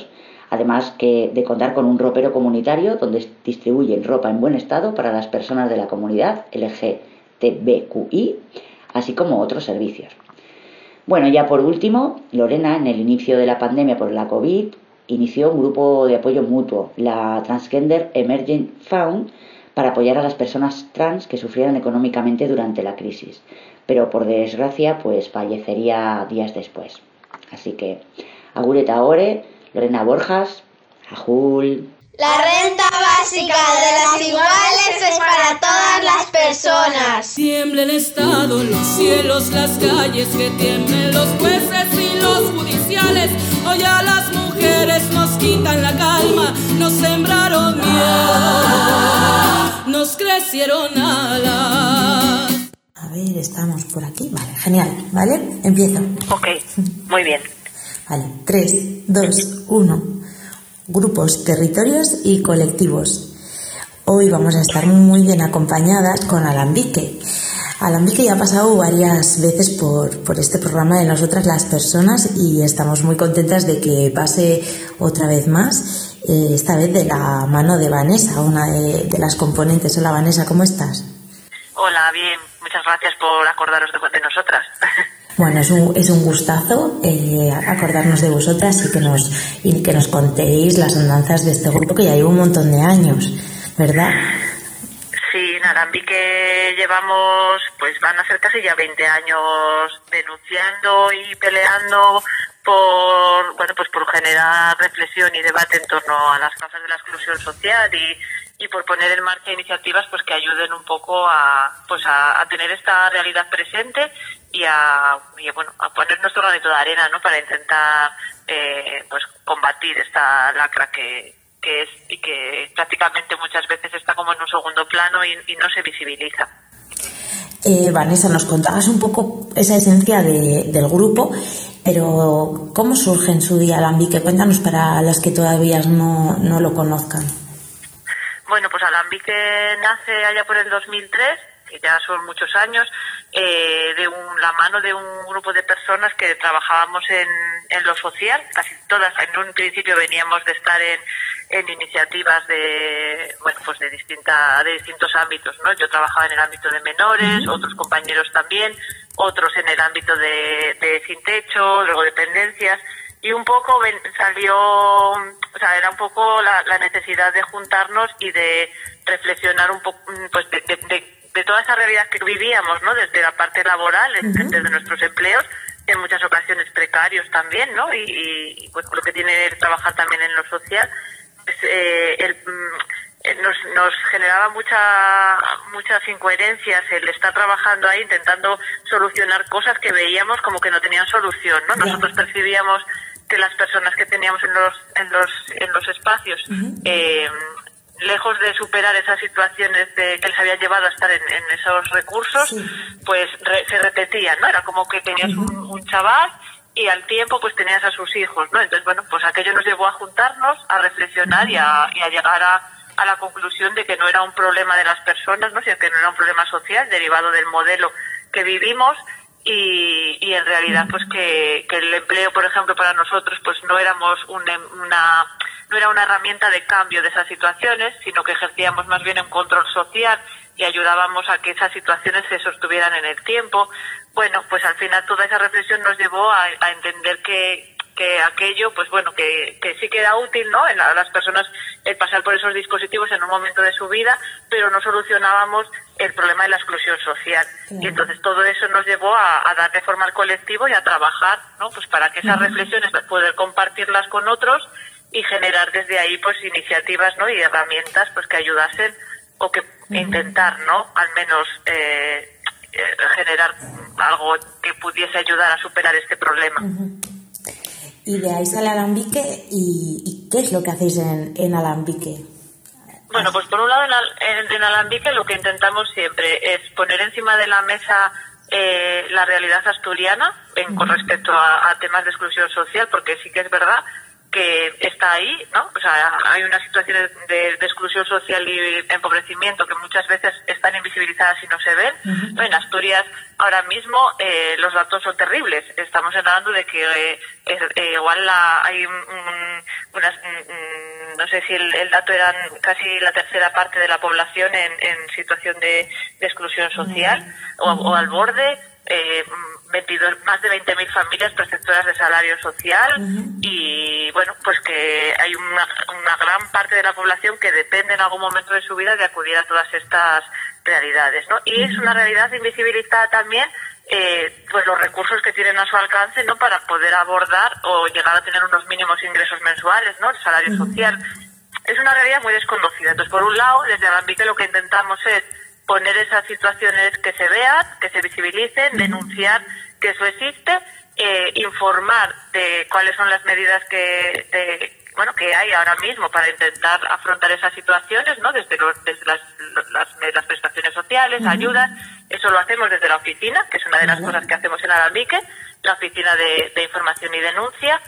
además que de contar con un ropero comunitario donde distribuyen ropa en buen estado para las personas de la comunidad LGTBQI, así como otros servicios. Bueno, ya por último, Lorena, en el inicio de la pandemia por la COVID, inició un grupo de apoyo mutuo, la Transgender Emerging Fund, para apoyar a las personas trans que sufrieran económicamente durante la crisis. Pero por desgracia, pues fallecería días después. Así que, agur eta ohore, Lorena Borjas, ajul. La renta básica de las iguales es para todas las personas. Tiembla el Estado, los cielos, las calles, que tiemblen los jueces y los judiciales. Hoy a las mujeres nos quitan la calma, nos sembraron miedo, nos crecieron alas. A ver, estamos por aquí. Vale, genial. ¿Vale? Empiezo. Ok, muy bien. Vale, 3, 2, 1. Grupos, territorios y colectivos. Hoy vamos a estar muy bien acompañadas con Alambique. Alambique ya ha pasado varias veces por este programa de Nosotras las Personas y estamos muy contentas de que pase otra vez más, esta vez de la mano de Vanessa, una de las componentes. Hola Vanessa, ¿cómo estás? Hola, bien. Muchas gracias por acordaros de nosotras. Bueno, es un gustazo acordarnos de vosotras y que nos contéis las andanzas de este grupo que ya lleva un montón de años, ¿verdad? Sí, en Alambique llevamos, pues van a ser casi ya 20 años denunciando y peleando por generar reflexión y debate en torno a las causas de la exclusión social y por poner en marcha iniciativas pues que ayuden un poco a tener esta realidad presente y a poner nuestro granito de arena, ¿no? Para intentar combatir esta lacra que es y que prácticamente muchas veces está como en un segundo plano y no se visibiliza. Vanessa, nos contabas un poco esa esencia del grupo, pero ¿cómo surge en su día Alambique? Cuéntanos para las que todavía no lo conozcan. Bueno, pues Alambique nace allá por el 2003, que ya son muchos años, de la mano de un grupo de personas que trabajábamos en lo social. Casi todas en un principio veníamos de estar en iniciativas de distintos ámbitos, ¿no? Yo trabajaba en el ámbito de menores, otros compañeros también, otros en el ámbito de sin techo, luego dependencias. Y un poco era un poco la necesidad de juntarnos y de reflexionar un poco pues de toda esa realidad que vivíamos, ¿no? Desde la parte laboral, desde nuestros empleos, en muchas ocasiones precarios también, ¿no? Y pues lo que tiene trabajar también en lo social, pues, nos generaba muchas incoherencias el estar trabajando ahí intentando solucionar cosas que veíamos como que no tenían solución, ¿no? Nosotros percibíamos que las personas que teníamos en los espacios, lejos de superar esas situaciones que les habían llevado a estar en esos recursos, pues se repetían, ¿no? Era como que tenías un chaval y al tiempo pues tenías a sus hijos, ¿no? Entonces, bueno, pues aquello nos llevó a juntarnos, a reflexionar y a llegar a la conclusión de que no era un problema de las personas, ¿no? Sino que no era un problema social derivado del modelo que vivimos y en realidad pues que el empleo, por ejemplo, para nosotros pues no éramos no era una herramienta de cambio de esas situaciones, sino que ejercíamos más bien un control social y ayudábamos a que esas situaciones se sostuvieran en el tiempo. Bueno, pues al final toda esa reflexión nos llevó a entender que aquello, pues bueno, que sí que era útil, ¿no? A las personas el pasar por esos dispositivos en un momento de su vida, pero no solucionábamos el problema de la exclusión social. Y entonces todo eso nos llevó a darle forma al colectivo y a trabajar, ¿no? Pues para que esas reflexiones poder compartirlas con otros y generar desde ahí pues iniciativas, ¿no? Y herramientas pues que ayudasen o que intentar, ¿no? Al menos generar algo que pudiese ayudar a superar este problema. Y de ahí sale Alambique, ¿y qué es lo que hacéis en Alambique? Bueno, pues por un lado en Alambique lo que intentamos siempre es poner encima de la mesa la realidad asturiana con respecto a temas de exclusión social, porque sí que es verdad que está ahí, ¿no? O sea, hay unas situaciones de exclusión social y empobrecimiento que muchas veces están invisibilizadas y no se ven. ¿No? En Asturias ahora mismo los datos son terribles. Estamos hablando de que igual hay unas, no sé si el dato eran casi la tercera parte de la población en situación de exclusión social o al borde. Más de 20.000 familias perceptoras de salario social y bueno, pues que hay una gran parte de la población que depende en algún momento de su vida de acudir a todas estas realidades, ¿no? Y es una realidad invisibilizada también pues los recursos que tienen a su alcance, ¿no? Para poder abordar o llegar a tener unos mínimos ingresos mensuales, ¿no? El salario social. Es una realidad muy desconocida. Entonces, por un lado, desde Alambique lo que intentamos es poner esas situaciones que se vean, que se visibilicen, denunciar que eso existe, informar de cuáles son las medidas que hay ahora mismo para intentar afrontar esas situaciones, ¿no? Desde las prestaciones sociales, ayudas. Eso lo hacemos desde la oficina, que es una de las cosas que hacemos en Alambique, la oficina de información y denuncia.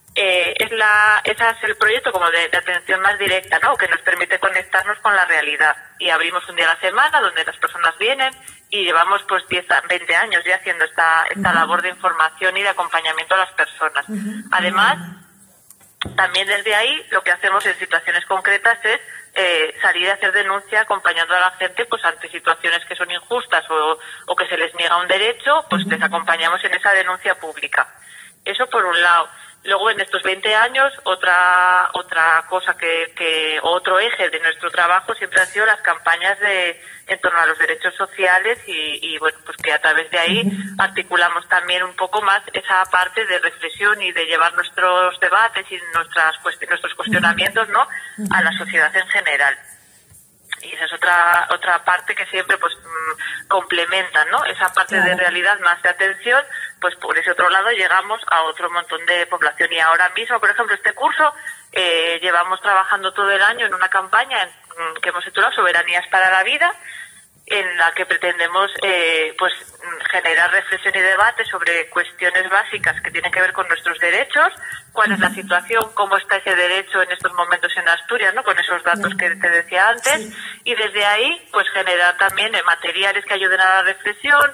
Ese es el proyecto como de atención más directa, ¿no? Que nos permite conectarnos con la realidad. Y abrimos un día a la semana donde las personas vienen y llevamos pues 20 años ya haciendo esta labor de información y de acompañamiento a las personas. Además, también desde ahí lo que hacemos en situaciones concretas es salir a hacer denuncia acompañando a la gente pues ante situaciones que son injustas o que se les niega un derecho, pues les acompañamos en esa denuncia pública. Eso por un lado. Luego, en estos 20 años, otra cosa otro eje de nuestro trabajo siempre han sido las campañas en torno a los derechos sociales y bueno, pues que a través de ahí articulamos también un poco más esa parte de reflexión y de llevar nuestros debates y nuestros cuestionamientos, ¿no? A la sociedad en general. Y esa es otra parte que siempre pues complementa, ¿no? Esa parte de realidad más de atención, pues por ese otro lado llegamos a otro montón de población. Y ahora mismo, por ejemplo, este curso llevamos trabajando todo el año en una campaña que hemos titulado Soberanías para la Vida, en la que pretendemos pues generar reflexión y debate sobre cuestiones básicas que tienen que ver con nuestros derechos, cuál es la situación, cómo está ese derecho en estos momentos en Asturias, ¿no? Con esos datos que te decía antes, y desde ahí pues generar también materiales que ayuden a la reflexión,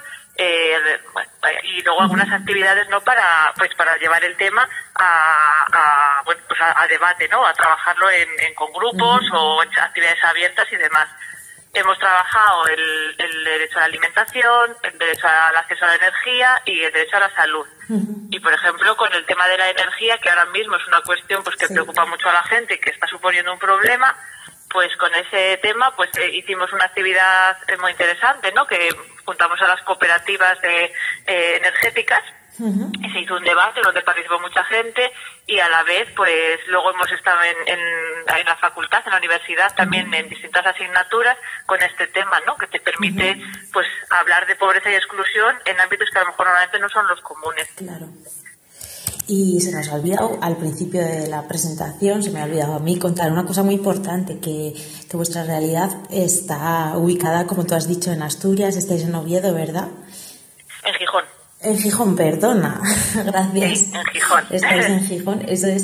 y luego algunas actividades, ¿no? para llevar el tema a debate, ¿no? A trabajarlo con grupos o en actividades abiertas y demás. Hemos trabajado el derecho a la alimentación, el derecho al acceso a la energía y el derecho a la salud. Y, por ejemplo, con el tema de la energía, que ahora mismo es una cuestión pues que preocupa mucho a la gente y que está suponiendo un problema, pues con ese tema pues hicimos una actividad muy interesante, ¿no? Que juntamos a las cooperativas energéticas. Y se hizo un debate donde participó mucha gente y a la vez pues luego hemos estado en la facultad, en la universidad también en distintas asignaturas con este tema, ¿no? Que te permite pues hablar de pobreza y exclusión en ámbitos que a lo mejor normalmente no son los comunes. Claro. Y se nos ha olvidado al principio de la presentación, se me ha olvidado a mí contar una cosa muy importante, que vuestra realidad está ubicada, como tú has dicho, en Asturias. Estáis en Oviedo, ¿verdad? En Gijón. En Gijón, perdona. Gracias. Sí, en Gijón. Estáis en Gijón, eso es.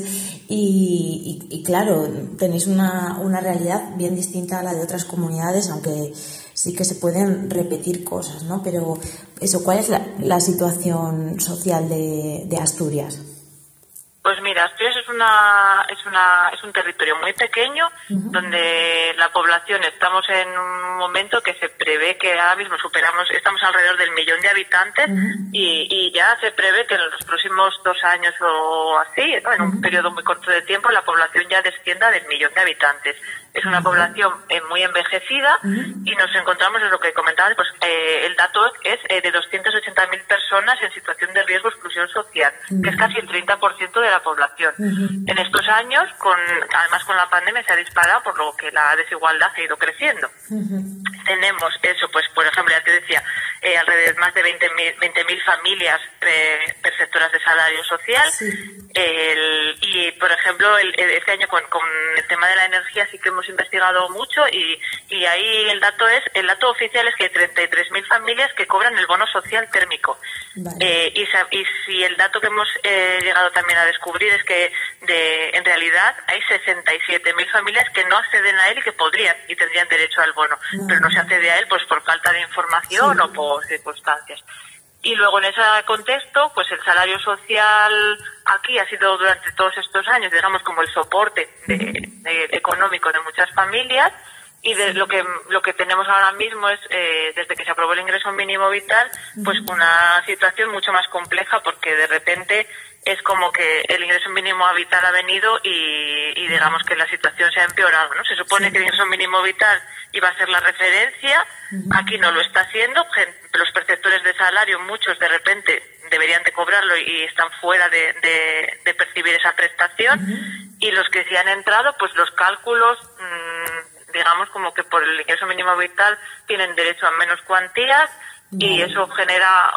Y claro, tenéis una realidad bien distinta a la de otras comunidades, aunque sí que se pueden repetir cosas, ¿no? Pero eso, ¿cuál es la situación social de Asturias? Pues mira, Asturias es un territorio muy pequeño, donde la población estamos en un momento que se prevé que ahora mismo estamos alrededor del 1.000.000 de habitantes y ya se prevé que en los próximos 2 años o así, ¿no? En un periodo muy corto de tiempo, la población ya descienda del 1.000.000 de habitantes. Es una población muy envejecida y nos encontramos, en lo que comentabas, pues el dato es de 280.000 personas en situación de riesgo de exclusión social, que es casi el 30% de la población. En estos años, además con la pandemia, se ha disparado, por lo que la desigualdad ha ido creciendo. Tenemos eso, pues por ejemplo, ya te decía, alrededor más de 20.000 familias perceptoras de salario social, y Y, por ejemplo, este año con el tema de la energía sí que hemos investigado mucho y ahí el dato oficial es que hay 33.000 familias que cobran el bono social térmico. Vale. Y si el dato que hemos llegado también a descubrir es que en realidad hay 67.000 familias que no acceden a él y que podrían y tendrían derecho al bono, pero no se accede a él pues por falta de información o por circunstancias. Y luego en ese contexto, pues el salario social aquí ha sido durante todos estos años, digamos, como el soporte económico de muchas familias, y de lo que tenemos ahora mismo es, desde que se aprobó el ingreso mínimo vital, pues una situación mucho más compleja, porque de repente es como que el ingreso mínimo vital ha venido y digamos que la situación se ha empeorado, ¿no? Se supone que el ingreso mínimo vital iba a ser la referencia, aquí no lo está haciendo, los perceptores de salario, muchos de repente deberían de cobrarlo y están fuera de percibir esa prestación, y los que sí han entrado, pues los cálculos, digamos como que por el ingreso mínimo vital tienen derecho a menos cuantías, y eso genera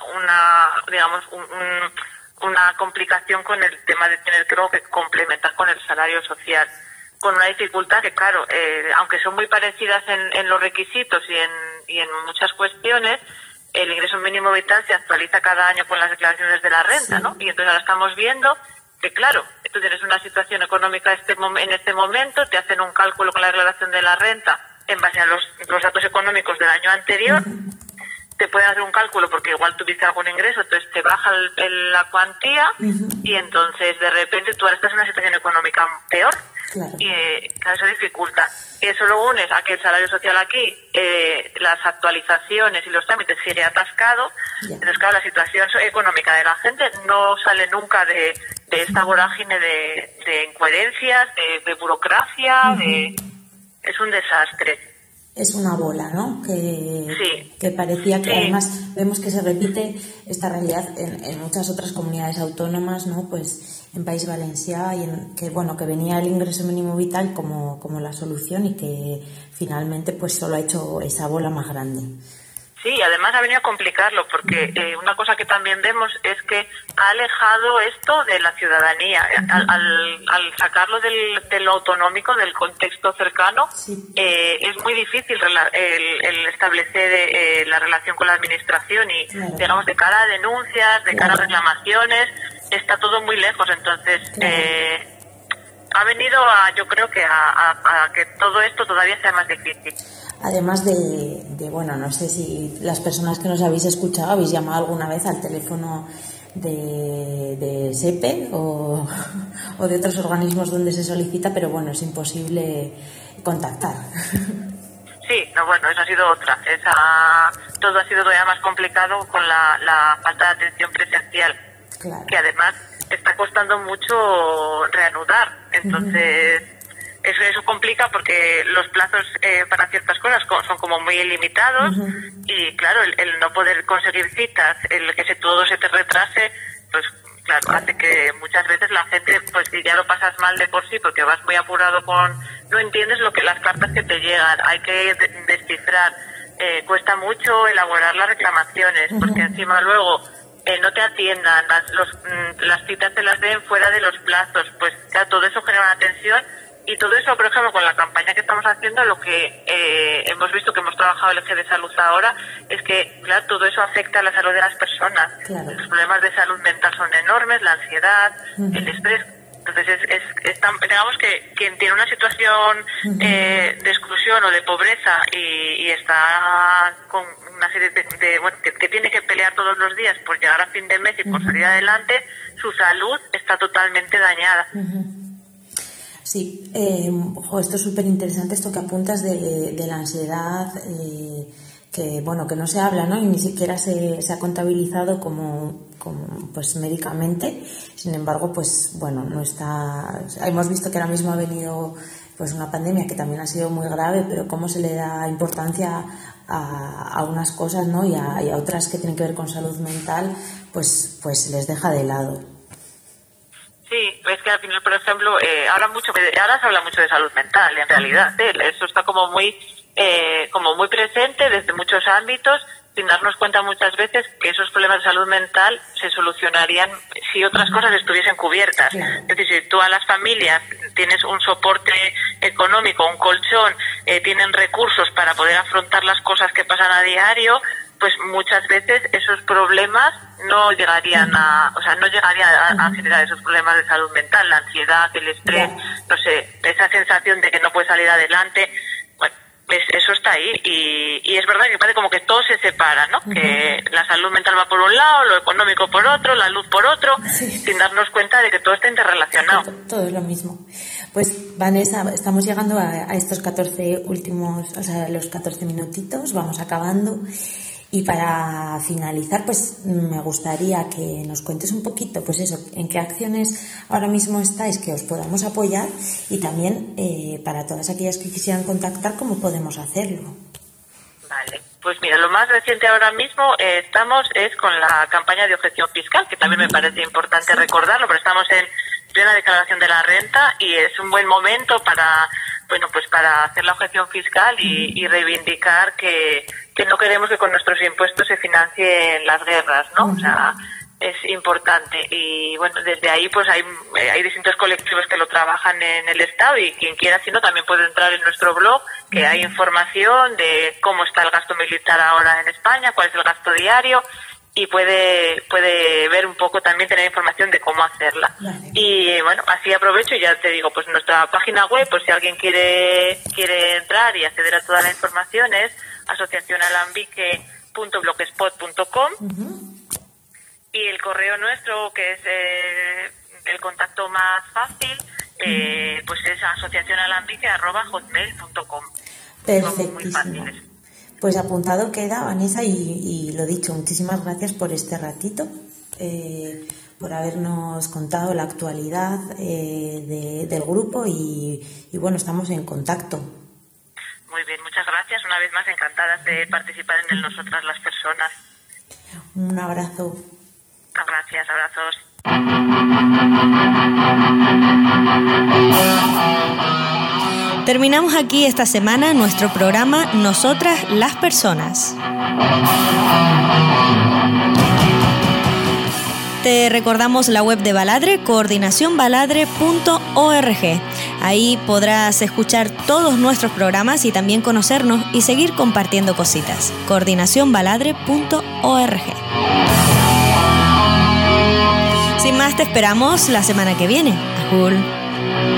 una complicación con el tema de tener, creo que, complementar con el salario social, con una dificultad que, claro, aunque son muy parecidas en los requisitos y en muchas cuestiones, el ingreso mínimo vital se actualiza cada año con las declaraciones de la renta, ¿no? Y entonces ahora estamos viendo que, claro, tú tienes una situación económica en este momento, te hacen un cálculo con la declaración de la renta en base a los datos económicos del año anterior, te pueden hacer un cálculo porque igual tuviste algún ingreso, entonces te baja la cuantía y entonces de repente tú ahora estás en una situación económica peor. Claro. Y claro, eso dificulta. Y eso lo unes a que el salario social aquí, las actualizaciones y los trámites sigue atascado. Entonces, claro, la situación económica de la gente no sale nunca de esta vorágine de incoherencias, de burocracia, es un desastre. Es una bola, ¿no? Que parecía que además vemos que se repite esta realidad en muchas otras comunidades autónomas, ¿no? Pues en País Valencià que venía el ingreso mínimo vital como la solución y que finalmente pues solo ha hecho esa bola más grande. Sí, además ha venido a complicarlo porque una cosa que también vemos es que ha alejado esto de la ciudadanía. Al sacarlo de lo autonómico, del contexto cercano, es muy difícil el establecer la relación con la administración y, digamos, de cara a denuncias, de cara a reclamaciones, está todo muy lejos. Entonces, ha venido yo creo que a que todo esto todavía sea más difícil. Además no sé si las personas que nos habéis escuchado habéis llamado alguna vez al teléfono de SEPE o de otros organismos donde se solicita, pero bueno, es imposible contactar. Sí, esa ha sido otra. Todo ha sido todavía más complicado con la falta de atención presencial, claro, que además está costando mucho reanudar. Entonces, eso complica porque los plazos para ciertas cosas son como muy limitados y, claro, el no poder conseguir citas, el que todo se te retrase, pues claro, hace que muchas veces la gente, pues si ya lo pasas mal de por sí porque vas muy apurado no entiendes las cartas que te llegan, hay que descifrar, cuesta mucho elaborar las reclamaciones porque encima luego no te atiendan, las citas te las den fuera de los plazos, pues claro, todo eso genera una tensión. Y todo eso, por ejemplo, con la campaña que estamos haciendo, lo que hemos visto que hemos trabajado el eje de salud ahora, es que, claro, todo eso afecta a la salud de las personas. Claro. Los problemas de salud mental son enormes, la ansiedad, el estrés. Entonces, digamos que quien tiene una situación de exclusión o de pobreza y está con una serie que tiene que pelear todos los días por llegar a fin de mes y por salir adelante, su salud está totalmente dañada. Sí, esto es súper interesante esto que apuntas de la ansiedad, que no se habla, ¿no? Y ni siquiera se ha contabilizado como pues médicamente. Sin embargo, pues no está. Hemos visto que ahora mismo ha venido pues una pandemia que también ha sido muy grave, pero cómo se le da importancia a unas cosas, ¿no? Y a otras que tienen que ver con salud mental, pues les deja de lado. Sí, es que al final, por ejemplo, ahora se habla mucho de salud mental, en realidad. Eso está como muy como muy presente desde muchos ámbitos, sin darnos cuenta muchas veces que esos problemas de salud mental se solucionarían si otras cosas estuviesen cubiertas. Es decir, si tú a las familias tienes un soporte económico, un colchón, tienen recursos para poder afrontar las cosas que pasan a diario, pues muchas veces esos problemas no llegarían a generar esos problemas de salud mental, la ansiedad, el estrés, no sé, esa sensación de que no puedes salir adelante. Bueno, eso está ahí y es verdad que parece como que todo se separa, ¿no? Que la salud mental va por un lado, lo económico por otro, la luz por otro, sin darnos cuenta de que todo está interrelacionado. Todo es lo mismo. Pues Vanessa, estamos llegando a estos 14 últimos, o sea, los 14 minutitos, vamos acabando. Y para finalizar, pues me gustaría que nos cuentes un poquito, pues eso, en qué acciones ahora mismo estáis que os podamos apoyar y también para todas aquellas que quisieran contactar, cómo podemos hacerlo. Vale, pues mira, lo más reciente ahora mismo estamos con la campaña de objeción fiscal, que también me parece importante recordarlo, pero estamos en plena declaración de la renta y es un buen momento para hacer la objeción fiscal y reivindicar que no queremos que con nuestros impuestos se financien las guerras, ¿no? O sea, es importante. Y bueno, desde ahí pues hay distintos colectivos que lo trabajan en el Estado y quien quiera, si no, también puede entrar en nuestro blog, que hay información de cómo está el gasto militar ahora en España, cuál es el gasto diario, y puede ver un poco, también tener información de cómo hacerla. Vale. Y bueno, así aprovecho y ya te digo, pues nuestra página web, pues si alguien quiere entrar y acceder a toda la información, es asociacionalambique.blogspot.com. Y el correo nuestro, que es el contacto más fácil, pues es asociacionalambique@hotmail.com. Perfectísimo. Pues apuntado queda, Vanessa, y lo dicho, muchísimas gracias por este ratito, por habernos contado la actualidad del grupo y bueno, estamos en contacto. Muy bien, muchas gracias. Una vez más, encantadas de participar en el Nosotras las Personas. Un abrazo. Gracias, abrazos. Terminamos aquí esta semana nuestro programa Nosotras las Personas. Te recordamos la web de Baladre, coordinacionbaladre.org. Ahí podrás escuchar todos nuestros programas y también conocernos y seguir compartiendo cositas. coordinacionbaladre.org. Sin más, te esperamos la semana que viene. Ajul.